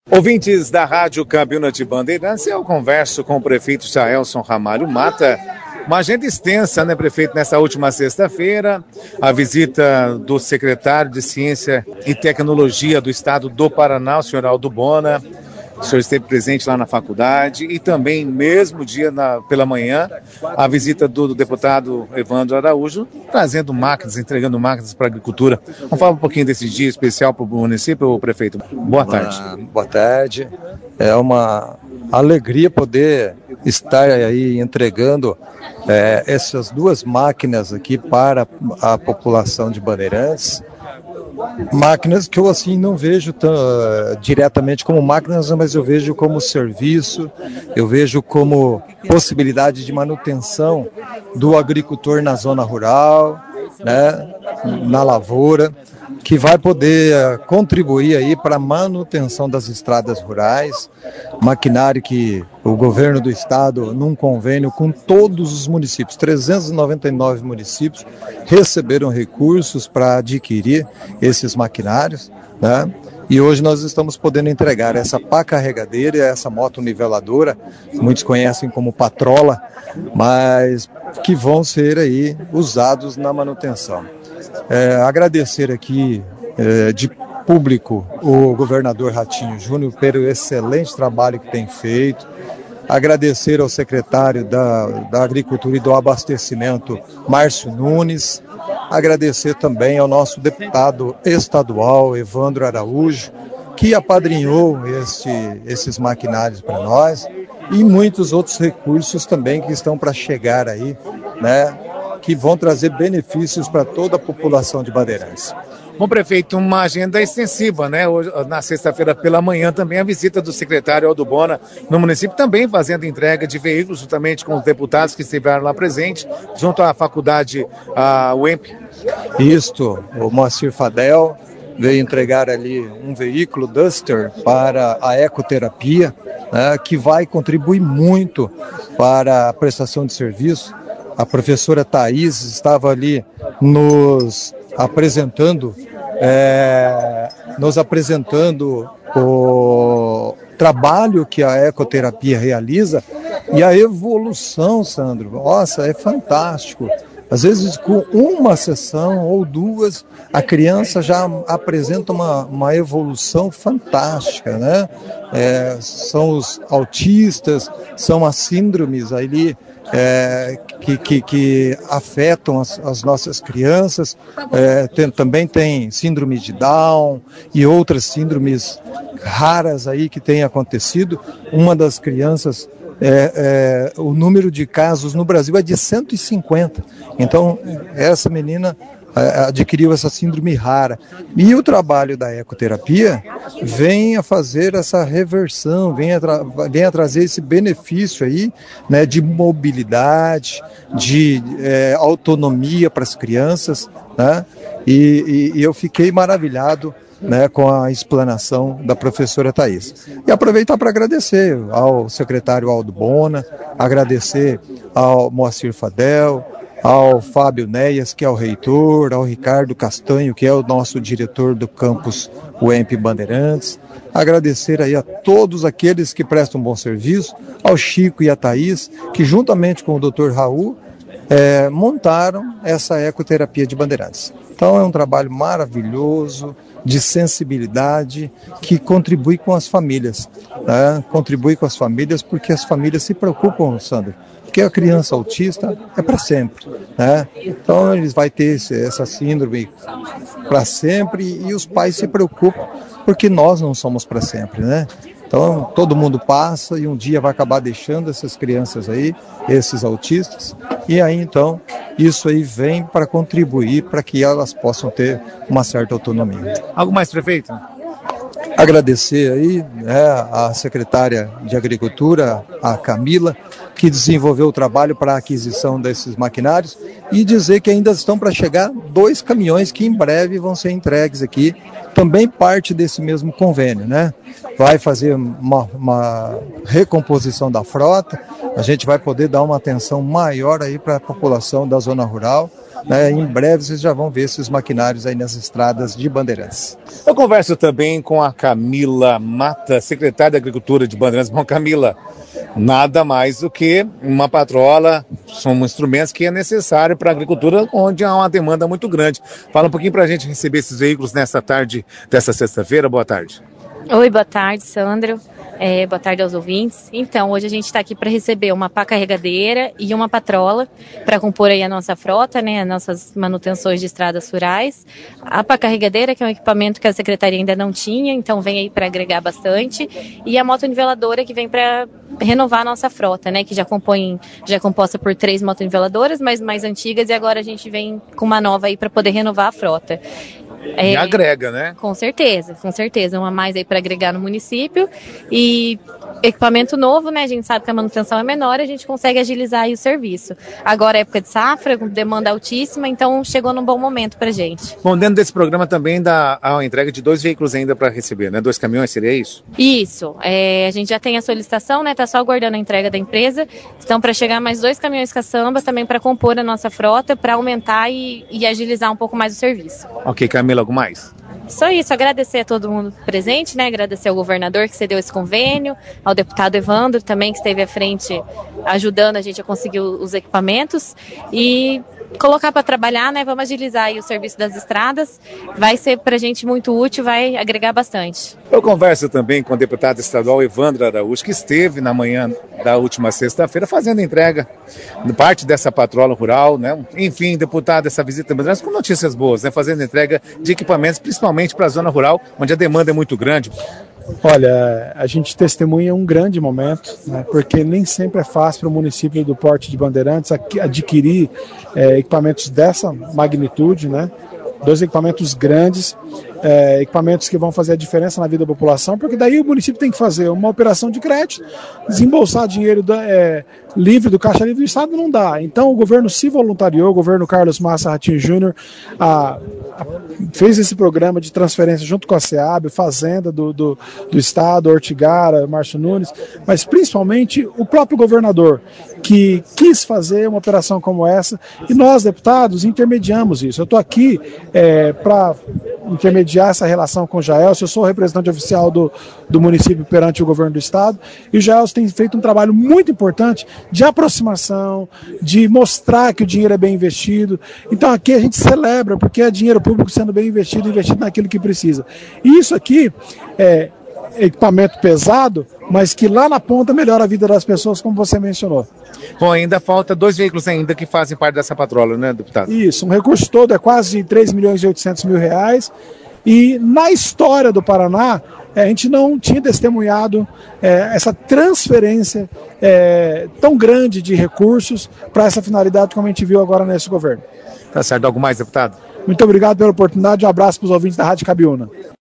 Ouvintes da Rádio Cabina de Bandeirantes, eu converso com o prefeito Jaelson Ramalho Mata. Uma agenda extensa, né, prefeito, nessa última sexta-feira, a visita do secretário de Ciência e Tecnologia do Estado do Paraná, o senhor Aldo Bona. O senhor esteve presente lá na faculdade e também, mesmo dia pela manhã, a visita do deputado Evandro Araújo, trazendo máquinas, entregando máquinas para a agricultura. Vamos falar um pouquinho desse dia especial para o município, prefeito? Boa tarde. Boa tarde. É uma alegria poder estar aí entregando essas duas máquinas aqui para a população de Bandeirantes. Máquinas que eu assim não vejo diretamente como máquinas, mas eu vejo como serviço, eu vejo como possibilidade de manutenção do agricultor na zona rural, né, na lavoura, que vai poder contribuir aí para a manutenção das estradas rurais, maquinário que o governo do estado, num convênio com todos os municípios, 399 municípios, receberam recursos para adquirir esses maquinários, né? E hoje nós estamos podendo entregar essa pá carregadeira, essa moto niveladora, muitos conhecem como patrola, mas que vão ser aí usados na manutenção. Agradecer aqui de público o governador Ratinho Júnior pelo excelente trabalho que tem feito, agradecer ao secretário da Agricultura e do Abastecimento, Márcio Nunes, agradecer também ao nosso deputado estadual, Evandro Araújo, que apadrinhou esses maquinários para nós, e muitos outros recursos também que estão para chegar aí, né, que vão trazer benefícios para toda a população de Bandeirantes. Bom, prefeito, uma agenda extensiva, né? Hoje, na sexta-feira pela manhã também a visita do secretário Aldo Bona no município, também fazendo entrega de veículos, juntamente com os deputados que estiveram lá presentes, junto à faculdade, a UEMP. Isto, o Moacir Fadel veio entregar ali um veículo Duster para a ecoterapia, né, que vai contribuir muito para a prestação de serviço. A professora Thaís estava ali nos apresentando o trabalho que a ecoterapia realiza e a evolução, Sandro, nossa, é fantástico. Às vezes, com uma sessão ou duas, a criança já apresenta uma evolução fantástica, né? São os autistas, são as síndromes ali que afetam as nossas crianças. Também tem síndrome de Down e outras síndromes raras aí que têm acontecido. Uma das crianças, o número de casos no Brasil é de 150. Então, essa menina adquiriu essa síndrome rara. E o trabalho da ecoterapia vem a fazer essa reversão, vem a trazer esse benefício aí, né, de mobilidade, de autonomia para as crianças, né? E eu fiquei maravilhado, né, com a explanação da professora Thaís. E aproveitar para agradecer ao secretário Aldo Bona, agradecer ao Moacir Fadel, ao Fábio Néias, que é o reitor, ao Ricardo Castanho, que é o nosso diretor do campus UEMP Bandeirantes, agradecer aí a todos aqueles que prestam bom serviço, ao Chico e a Thaís, que juntamente com o Dr. Raul, montaram essa ecoterapia de Bandeirantes. Então é um trabalho maravilhoso, de sensibilidade, que contribui com as famílias, né? Contribui com as famílias porque as famílias se preocupam, Sandro, porque a criança autista é para sempre, né? Então eles vão ter essa síndrome para sempre e os pais se preocupam porque nós não somos para sempre, né? Então todo mundo passa e um dia vai acabar deixando essas crianças aí, esses autistas, e aí então isso aí vem para contribuir para que elas possam ter uma certa autonomia. Algo mais, prefeito? Agradecer aí, né, a secretária de Agricultura, a Camila, que desenvolveu o trabalho para a aquisição desses maquinários, e dizer que ainda estão para chegar 2 caminhões que em breve vão ser entregues aqui, também parte desse mesmo convênio, né? Vai fazer uma recomposição da frota, a gente vai poder dar uma atenção maior aí para a população da zona rural, né? Em breve vocês já vão ver esses maquinários aí nas estradas de Bandeirantes. Eu converso também com a Camila Mata, secretária da Agricultura de Bandeirantes. Bom, Camila, nada mais do que uma patrola, são instrumentos que é necessário para a agricultura, onde há uma demanda muito grande. Fala um pouquinho para a gente receber esses veículos nessa tarde dessa sexta-feira. Boa tarde. Oi, boa tarde, Sandro. Boa tarde aos ouvintes. Então, hoje a gente está aqui para receber uma pá carregadeira e uma patrola para compor aí a nossa frota, né, as nossas manutenções de estradas rurais. A pá carregadeira, que é um equipamento que a Secretaria ainda não tinha, então vem aí para agregar bastante. E a motoniveladora, que vem para renovar a nossa frota, né, que já é composta por 3 motoniveladoras, mas mais antigas, e agora a gente vem com uma nova aí para poder renovar a frota. E agrega, né? Com certeza. Uma mais aí para agregar no município. E equipamento novo, né? A gente sabe que a manutenção é menor, a gente consegue agilizar aí o serviço. Agora é época de safra, com demanda altíssima, então chegou num bom momento pra gente. Bom, dentro desse programa também dá a entrega de 2 veículos ainda para receber, né? 2 caminhões, seria isso? Isso. A gente já tem a solicitação, né? Tá só aguardando a entrega da empresa. Então, para chegar mais 2 caminhões caçamba também para compor a nossa frota, para aumentar e agilizar um pouco mais o serviço. Ok, Camila, algo mais? Só isso, agradecer a todo mundo presente, né? Agradecer ao governador que cedeu esse convênio, ao deputado Evandro também, que esteve à frente ajudando a gente a conseguir os equipamentos e colocar para trabalhar, né? Vamos agilizar aí o serviço das estradas, vai ser para a gente muito útil, vai agregar bastante. Eu converso também com o deputado estadual Evandro Araújo, que esteve na manhã da última sexta-feira fazendo entrega de parte dessa patrola rural, né? Enfim, deputado, essa visita com notícias boas, né? Fazendo entrega de equipamentos, principalmente para a zona rural, onde a demanda é muito grande. Olha, a gente testemunha um grande momento, né, porque nem sempre é fácil para o município do Porto de Bandeirantes adquirir equipamentos dessa magnitude, né, 2 equipamentos grandes, equipamentos que vão fazer a diferença na vida da população, porque daí o município tem que fazer uma operação de crédito, desembolsar dinheiro livre do Caixa Livre do Estado não dá. Então o governo se voluntariou, o governo Carlos Massa Ratinho Júnior fez esse programa de transferência junto com a SEAB, Fazenda do Estado, Ortigara, Márcio Nunes, mas principalmente o próprio governador, que quis fazer uma operação como essa, e nós, deputados, intermediamos isso. Eu estou aqui para intermediar essa relação com o Jaelson. Eu sou o representante oficial do município perante o governo do estado, e o Jaelson tem feito um trabalho muito importante de aproximação, de mostrar que o dinheiro é bem investido. Então aqui a gente celebra, porque é dinheiro público sendo bem investido naquilo que precisa. E isso aqui é equipamento pesado, mas que lá na ponta melhora a vida das pessoas, como você mencionou. Bom, ainda falta 2 veículos ainda que fazem parte dessa patrola, né, deputado? Isso, um recurso todo é quase 3 milhões e 800 mil reais, e na história do Paraná, a gente não tinha testemunhado essa transferência tão grande de recursos para essa finalidade como a gente viu agora nesse governo. Tá certo, algo mais, deputado? Muito obrigado pela oportunidade, um abraço para os ouvintes da Rádio Cabiúna.